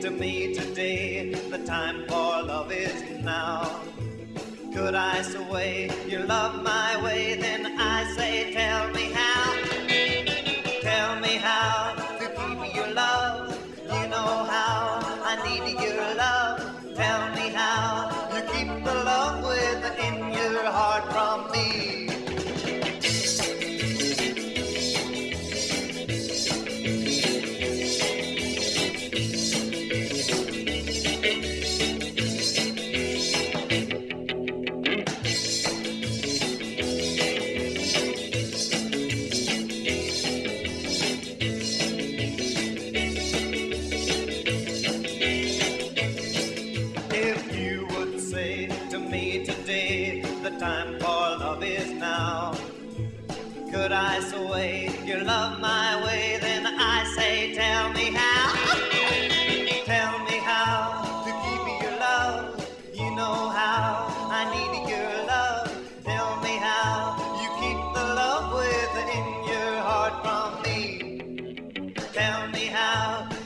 to me today, the time for love is now. Could I sway your love my way? Then I say, tell me how. Tell me how to keep your love. You know how I need your love. Tell me how you keep the love within your heart from me. If you would say to me today, the time for love is now. Could I sway your love my way? Then I say, tell me how. Tell me how to keep your love. You know how I need your love. Tell me how you keep the love within your heart from me. Tell me how